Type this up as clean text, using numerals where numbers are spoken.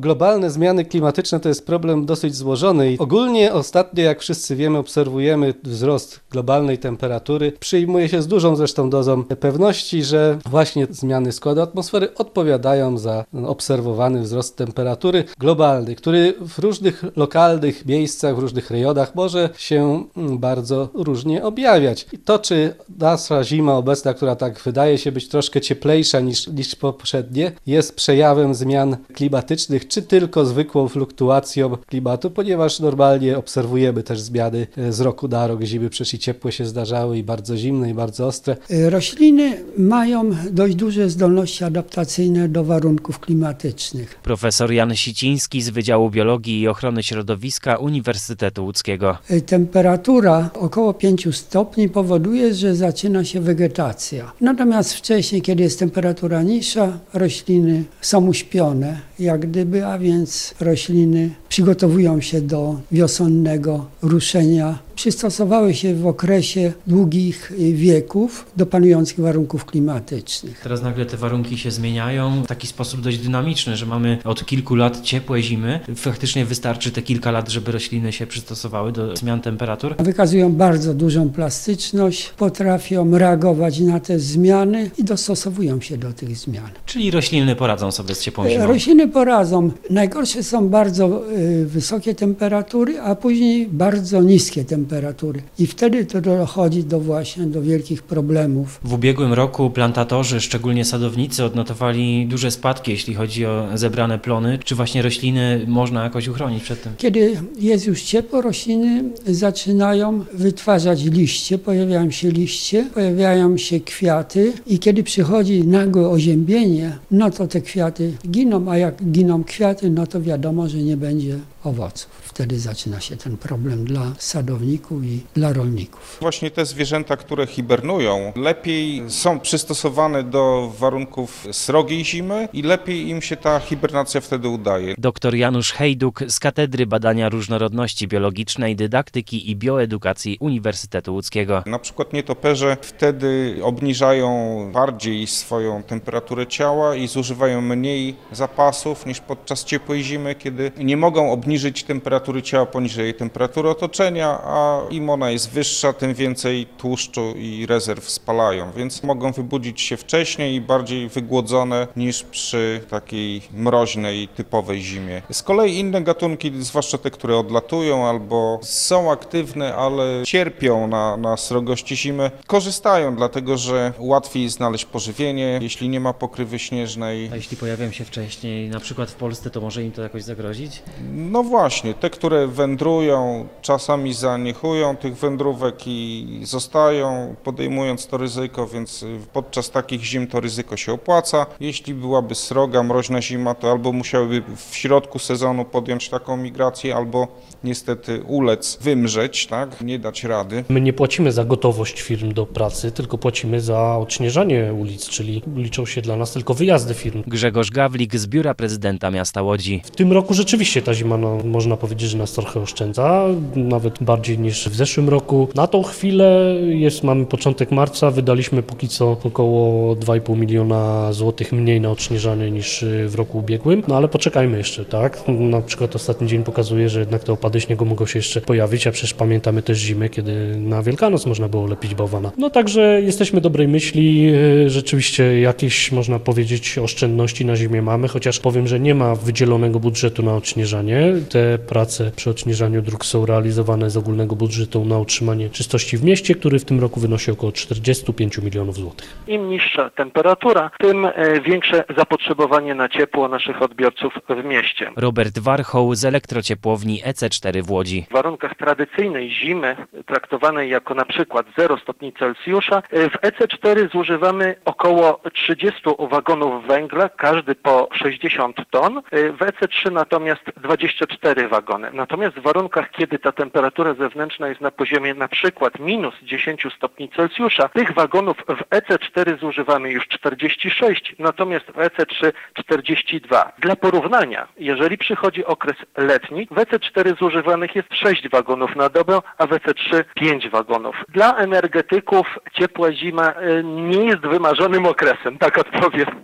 Globalne zmiany klimatyczne to jest problem dosyć złożony i ogólnie ostatnio, jak wszyscy wiemy, obserwujemy wzrost globalnej temperatury. Przyjmuje się z dużą zresztą dozą pewności, że właśnie zmiany składu atmosfery odpowiadają za obserwowany wzrost temperatury globalnej, który w różnych lokalnych miejscach, w różnych rejonach może się bardzo różnie objawiać. I to, czy nasza zima obecna, która tak wydaje się być troszkę cieplejsza niż poprzednie, jest przejawem zmian klimatycznych, czy tylko zwykłą fluktuacją klimatu, ponieważ normalnie obserwujemy też zmiany z roku na rok. Zimy przecież i ciepłe się zdarzały i bardzo zimne, i bardzo ostre. Rośliny mają dość duże zdolności adaptacyjne do warunków klimatycznych. Profesor Jan Siciński z Wydziału Biologii i Ochrony Środowiska Uniwersytetu Łódzkiego. Temperatura około 5 stopni powoduje, że zaczyna się wegetacja. Natomiast wcześniej, kiedy jest temperatura niższa, rośliny są uśpione, jak gdyby, a więc rośliny przygotowują się do wiosennego ruszenia. Przystosowały się w okresie długich wieków do panujących warunków klimatycznych. Teraz nagle te warunki się zmieniają w taki sposób dość dynamiczny, że mamy od kilku lat ciepłe zimy. Faktycznie wystarczy te kilka lat, żeby rośliny się przystosowały do zmian temperatur. Wykazują bardzo dużą plastyczność, potrafią reagować na te zmiany i dostosowują się do tych zmian. Czyli rośliny poradzą sobie z ciepłą zimą. Rośliny poradzą. Najgorsze są bardzo wysokie temperatury, a później bardzo niskie temperatury. I wtedy to dochodzi do wielkich problemów. W ubiegłym roku plantatorzy, szczególnie sadownicy, odnotowali duże spadki, jeśli chodzi o zebrane plony. Czy właśnie rośliny można jakoś uchronić przed tym? Kiedy jest już ciepło, rośliny zaczynają wytwarzać liście, pojawiają się kwiaty i kiedy przychodzi nagłe oziębienie, no to te kwiaty giną, a jak giną kwiaty, no to wiadomo, że nie będzie owoców. Wtedy zaczyna się ten problem dla sadowników i dla rolników. Właśnie te zwierzęta, które hibernują, lepiej są przystosowane do warunków srogiej zimy i lepiej im się ta hibernacja wtedy udaje. Dr Janusz Hejduk z Katedry Badania Różnorodności Biologicznej, Dydaktyki i Bioedukacji Uniwersytetu Łódzkiego. Na przykład nietoperze wtedy obniżają bardziej swoją temperaturę ciała i zużywają mniej zapasów niż podczas ciepłej zimy, kiedy nie mogą obniżyć temperatury ciała poniżej temperatury otoczenia, a im ona jest wyższa, tym więcej tłuszczu i rezerw spalają, więc mogą wybudzić się wcześniej i bardziej wygłodzone niż przy takiej mroźnej, typowej zimie. Z kolei inne gatunki, zwłaszcza te, które odlatują albo są aktywne, ale cierpią na srogości zimy, korzystają, dlatego że łatwiej znaleźć pożywienie, jeśli nie ma pokrywy śnieżnej. A jeśli pojawią się wcześniej, na przykład w Polsce, to może im to jakoś zagrozić? No właśnie, te, które wędrują, czasami zaniechują tych wędrówek i zostają, podejmując to ryzyko, więc podczas takich zim to ryzyko się opłaca. Jeśli byłaby sroga, mroźna zima, to albo musiałyby w środku sezonu podjąć taką migrację, albo niestety ulec, wymrzeć, tak, nie dać rady. My nie płacimy za gotowość firm do pracy, tylko płacimy za odśnieżanie ulic, czyli liczą się dla nas tylko wyjazdy firm. Grzegorz Gawlik z Biura Prezydenta Miasta Łodzi. W tym roku rzeczywiście ta zima, można powiedzieć, że nas trochę oszczędza, nawet bardziej niż w zeszłym roku. Na tą chwilę mamy początek marca, wydaliśmy póki co około 2,5 miliona złotych mniej na odśnieżanie niż w roku ubiegłym, no ale poczekajmy jeszcze, tak? Na przykład ostatni dzień pokazuje, że jednak te opady śniegu mogą się jeszcze pojawić, a przecież pamiętamy też zimy, kiedy na Wielkanoc można było lepić bałwana. No także jesteśmy dobrej myśli, rzeczywiście jakieś, można powiedzieć, oszczędności na zimie mamy, chociaż powiem, że nie ma wydzielonego budżetu na odśnieżanie. Te prace przy odśnieżaniu dróg są realizowane z ogólnego budżetu na utrzymanie czystości w mieście, który w tym roku wynosi około 45 milionów złotych. Im niższa temperatura, tym większe zapotrzebowanie na ciepło naszych odbiorców w mieście. Robert Warchoł z elektrociepłowni EC4 w Łodzi. W warunkach tradycyjnej zimy, traktowanej jako na przykład 0 stopni Celsjusza, w EC4 zużywamy około 30 wagonów węgla, każdy po 60 ton. W EC3 natomiast 24 wagony. Natomiast w warunkach, kiedy ta temperatura zewnętrzna jest na poziomie na przykład minus 10 stopni Celsjusza, tych wagonów w EC4 zużywamy już 46, natomiast w EC3 42. Dla porównania, jeżeli przychodzi okres letni, w EC4 zużywanych jest 6 wagonów na dobę, a w EC3 5 wagonów. Dla energetyków ciepła zima nie jest wymarzonym okresem, tak odpowiem.